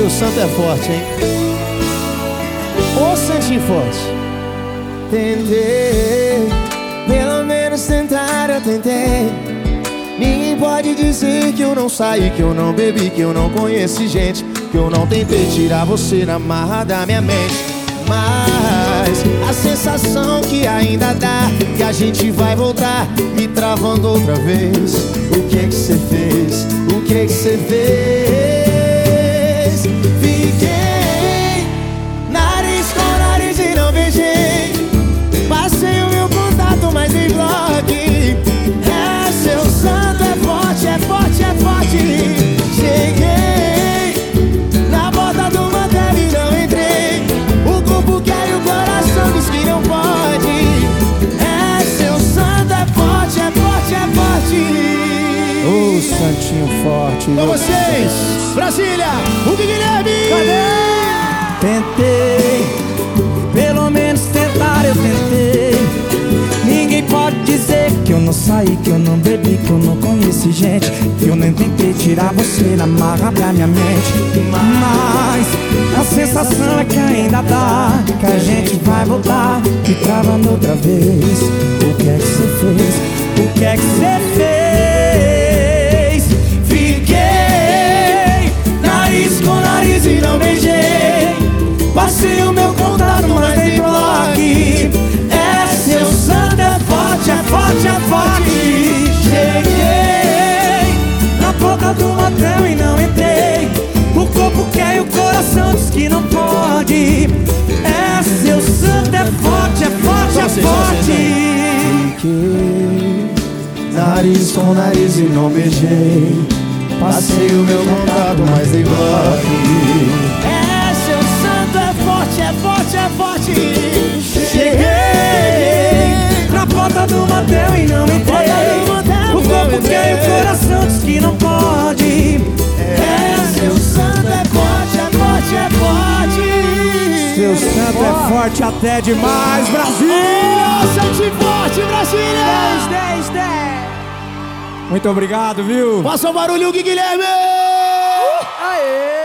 seu santo é forte, hein? Ô santinho forte. Tentei, pelo menos tentar eu tentei. Ninguém pode dizer que eu não saí, que eu não bebi, que eu não conheci gente, que eu não tentei tirar você na marra da minha mente. Mas a sensação que ainda dá, que a gente vai voltar, me travando outra vez. O que é que você fez? O que é que você fez? Fiquei nariz com nariz e não beijei. Passei o meu contato, mas em bloco. É, seu santo é forte, é forte, é forte. Cheguei na porta do motel e não entrei. O corpo quer e o coração diz que não pode. É, seu santo é forte, é forte, é forte. Ô, santinho forte. Com vocês, Brasília, o Guilherme. Cadê? Tentei, pelo menos tentar eu tentei. Ninguém pode dizer que eu não saí, que eu não bebi, que eu não conheci gente, que eu nem tentei tirar você na marra da minha mente. Mas a sensação é que ainda dá, que a gente vai voltar, me travando outra vez. O que é que você fez? O que é que você fez? Fiquei nariz com nariz e não beijei. Passei o meu contato, mas nem bloco. É, seu santo é forte, é forte, é forte. Cheguei na porta do motel e não entrei. O corpo quer e o coração diz que não pode. É, seu santo é forte, é forte, é forte. Fiquei nariz com nariz e não beijei. Passei o meu contato, mas dei bloco. É, seu santo é forte, é forte, é forte. Cheguei na porta do motel e não entrei. O corpo quer e o coração diz que não pode. É, seu santo é forte, é forte, é forte. Seu santo é forte até demais, Brasília! Santinho forte, Brasília! 10. Muito obrigado, viu? Faça um barulho, Guilherme! Aê!